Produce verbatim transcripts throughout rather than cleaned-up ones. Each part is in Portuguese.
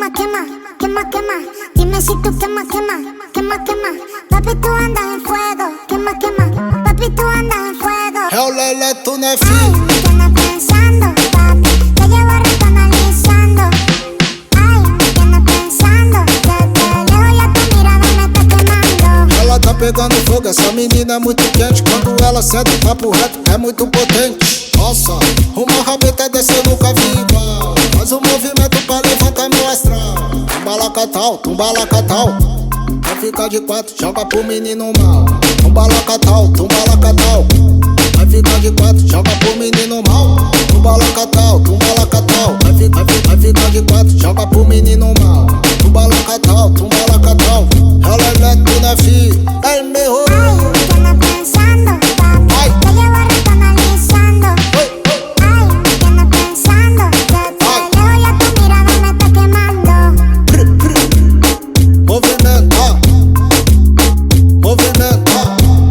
quema, quema, quema, quema. Dime si tú quema, quema, quema, quema. Papi, tú andas en fuego, quema, quema. Papi, tú andas en fuego. É o Lelé, tu não é Ay, filho. ¿qué andas pensando, papi? Te llevo rico analizando. Ay, ¿qué andas pensando? Desde lejos ya tu mirada me está quemando. Ela tá pegando fogo, essa menina é muito quente. Quando ela senta, papo reto, é muito potente. Nossa, uma rabeta dessa eu nunca vi igual. Faz um movimento pra levantar meu astral. Tumbalacatal, tumbalacatal. Vai ficar de quatro, joga pro menino mal. Tumbalacatal, tumbalacatal. Vai ficar de quatro, joga pro menino mal. Tumbalacatal, tumbalacatal. Vai ficar, vai, vai ficar de quatro, joga pro menino mal. Tumbalacatal, tumbalacatal. Ela é neto, né, fi? É meu. Ay, ¿qué andas pensando, papi? Ay. Te llevo rico analizando. Oi, oi. Ay, ¿qué andas pensando? Desde lejos ya tu mirada me está quemando. Pr, pr. Movimenta, movimenta,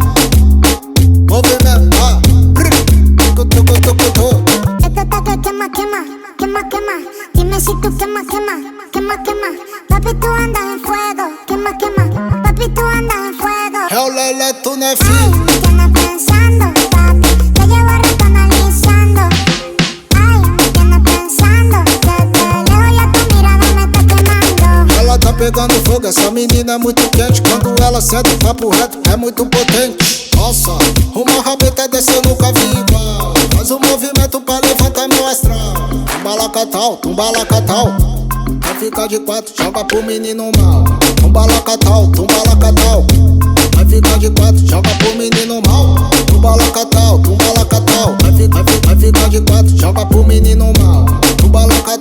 movimenta. Pr. Tucu, tucu, tucu, tucu. Esto está que quema, quema, quema, quema. Dime si tú quema, quema, quema, quema. Papi, tú andas en fuego, quema, quema. Papi, tú andas en fuego. É o Lelé, tu não é Ay, filho. ¿qué andas pensando, papi? Te llevo rico analizando. Ay, ¿qué andas pensando? Desde lejos ya tu mirada me está quemando. Ela tá pegando fogo, essa menina é muito quente. Quando ela senta, papo reto, é muito potente. Nossa, uma rabeta dessa eu nunca vi igual. Faz um movimento pra levantar meu astral. Tumbalacatal, tumbalacatal. Vai ficar de quatro, joga pro menino mal. Tumbalacatal, tumbalacatal. Vai ficar de quatro, joga pro menino mal. Tumbalacatal, tumbalacatal. Vai ficar, vai ficar, vai ficar de quatro, joga pro menino mal. Tumbalacatal.